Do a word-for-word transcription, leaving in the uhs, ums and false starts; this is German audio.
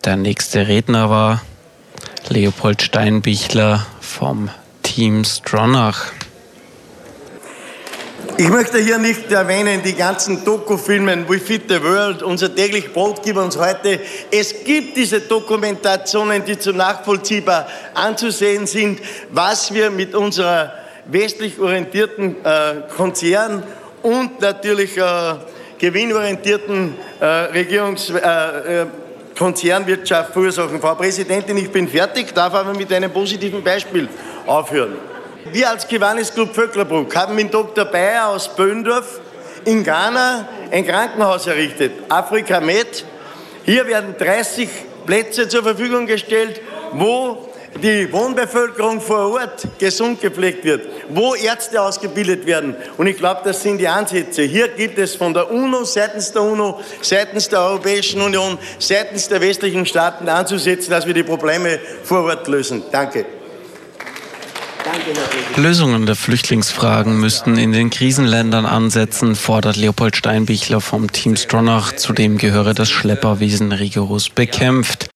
Der nächste Redner war Leopold Steinbichler vom Team Stronach. Ich möchte hier nicht erwähnen, die ganzen Dokufilme, We Feed the World, unser täglich Brot gibt uns heute. Es gibt diese Dokumentationen, die zu nachvollziehbar anzusehen sind, was wir mit unserer westlich orientierten äh, Konzern und natürlich äh, gewinnorientierten äh, Regierungs... Äh, äh, Konzernwirtschaft verursachen. Frau Präsidentin, ich bin fertig, darf aber mit einem positiven Beispiel aufhören. Wir als Kiwanis Club Vöcklerbruck haben mit Doktor Bayer aus Böndorf in Ghana ein Krankenhaus errichtet, Afrika Med. Hier werden dreißig Plätze zur Verfügung gestellt, wo die Wohnbevölkerung vor Ort gesund gepflegt wird, wo Ärzte ausgebildet werden. Und ich glaube, das sind die Ansätze. Hier gibt es von der UNO, seitens der UNO, seitens der Europäischen Union, seitens der westlichen Staaten anzusetzen, dass wir die Probleme vor Ort lösen. Danke. Lösungen der Flüchtlingsfragen müssten in den Krisenländern ansetzen, fordert Leopold Steinbichler vom Team Stronach. Zudem gehöre das Schlepperwesen rigoros bekämpft.